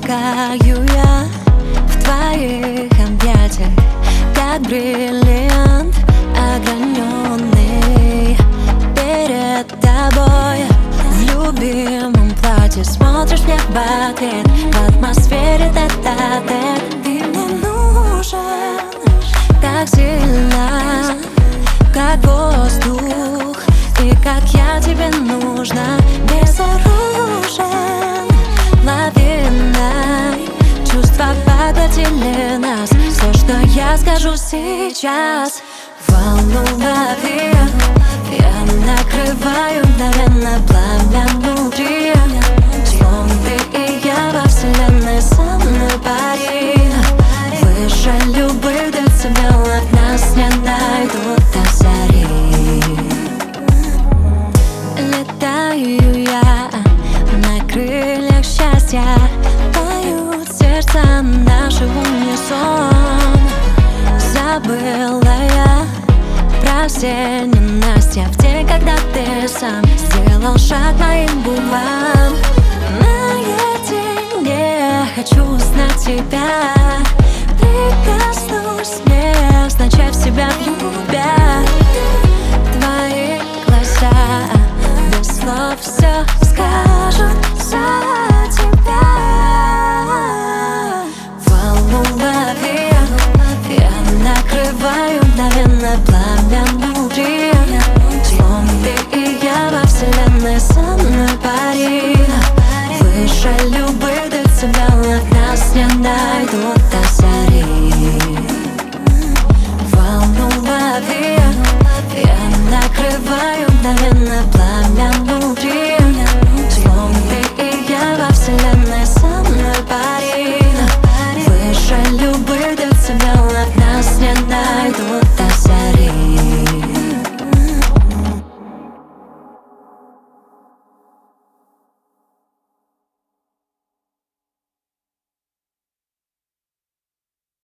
Таю я в твоих объятиях, как бриллиант ограненный. Перед тобой в любимом платье смотришь мне в ответ. В атмосфере тет-а-тет. Ты мне нужен так сильно, как воздух, и как я тебе нужна. Безоружен лавиной, чувства поглотили нас. Все, что я скажу сейчас, волну лови. Я накрываю мгновенно пламя внутри, словно ты и я во вселенной со мной пари. Выше любых децибелов нас не найдут до зари. Летаю я на крыльях счастья, поют сердца наши в унисон. Забыла я про все ненастья в день, когда ты сам сделал шаг моим губам. Наедине хочу узнать тебя, прикоснусь, не означая в себя влюбя. Твои глаза без слов все скажут за тебя. Волну лови, я накрываю мгновенно пламя внутри, словно ты и я во вселенной со мной пари. Выше любых децибелов нас не найдут до зари. Волну лови, я накрываю мгновенно пламя.